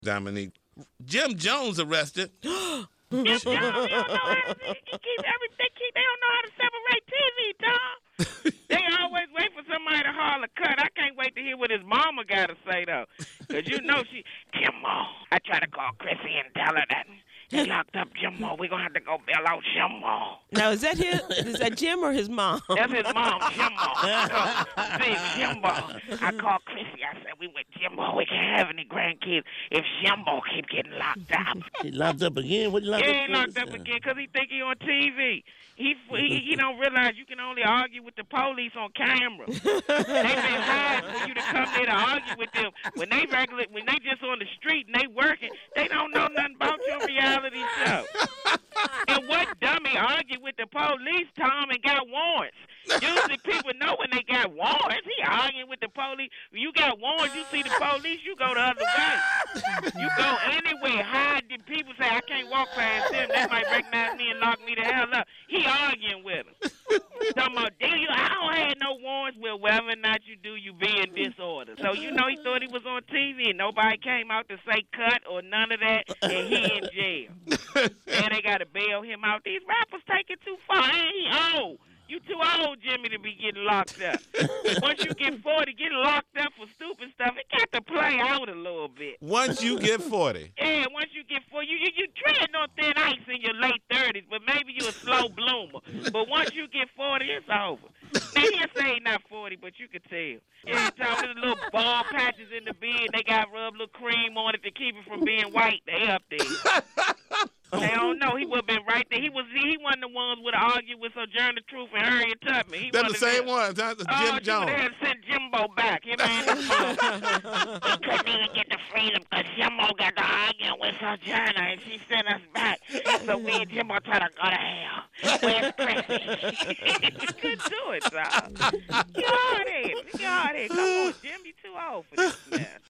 Dominique. Jim Jones arrested. Jim Jones, they don't know how to, they don't know how to separate TV, Tom. They always wait for somebody to haul a cut. I can't wait to hear what his mama got to say, though. Because Jimbo, I try to call Chrissy and tell her that they locked up Jimbo. We're going to have to go bail out Jimbo. Now, is that Jim or his mom? That's his mom, Jimbo. See, Jimbo. I called Chrissy. I said, we with Jimbo. We can't have any grandkids if Jimbo keep getting locked up. He locked up again? What you locked up? He ain't locked up again because he think he on TV. He don't realize you can only argue with the police on camera. They been hired for you to come there to argue with them. When they just on the street and they working, they don't know nothing about your reality show. And what dummy argued with the police, Tom, and got warrants? Usually people know when they got warrants. He arguing with the police. When you got warrants, you see the police, you go the other way. You go anywhere, hide. Then people say, I can't walk past them. They might recognize me and lock me the hell up. He arguing with them. Talking about, I don't have no warrants. Well, whether or not you do, you be in disorder. So, he thought he was on TV and nobody came out to say cut or none of that, and he in jail. And they got to bail him out. These rappers take it too far. Ain't he old? You too old, Jimmy, to be getting locked up. Once you get 40, getting locked up for stupid stuff, it got to play out a little bit. Once you get 40. Yeah, once you get 40, you treading on thin ice in your late 30s, but maybe you a slow bloomer. But once you get 40, it's over. Now, he'll say he's not 40, but you can tell. Every time there's little bald patches in the beard, they got rub little cream on it to keep it from being white. They up there. They don't know. He would have been right there. He wasn't the ones would have argued with Sojourner Truth and Harriet Tubman. They're the same ones. That's Jim Jones. They had sent Jimbo back. He couldn't even get the freedom because Jimbo got to arguing with Sojourner and she sent us back. So me and Jimbo try to go to hell. Where's Chrissy? Couldn't do it, son. Get out of here. Come on, Jim. You too old for this mess.